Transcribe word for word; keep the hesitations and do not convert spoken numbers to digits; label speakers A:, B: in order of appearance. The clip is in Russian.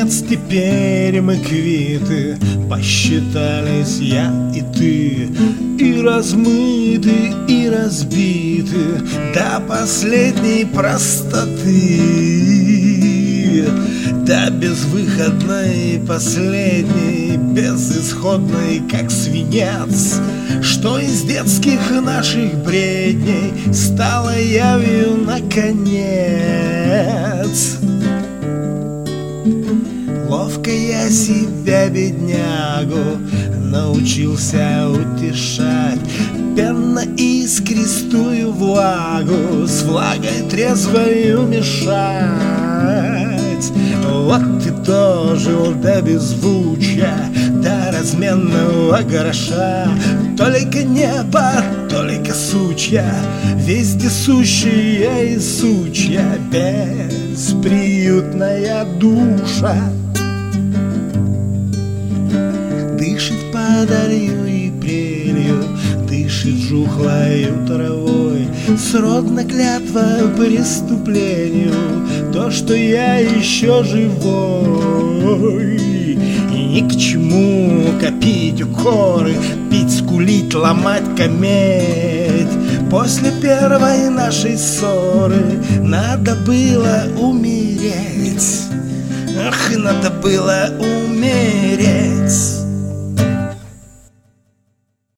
A: наконец теперь мы квиты, посчитались я и ты, и размыты, и разбиты до последней простоты, до безвыходной, последней, безысходной, как свинец, что из детских наших бредней стало явью наконец. Ловко я себя, беднягу, научился утешать, пенно-искристую влагу с влагой трезвою мешать. Вот ты дожил до беззвучья, до разменного гроша, только небо, только сучья, вездесущая и сучья, бесприютная душа. Дышит падалью и прелью, дышит жухлою травой, сродна клятва преступлению, то, что я еще живой. И ни к чему копить укоры, пить, скулить, ломать, кометь. После первой нашей ссоры надо было умереть. Ах, надо было умереть.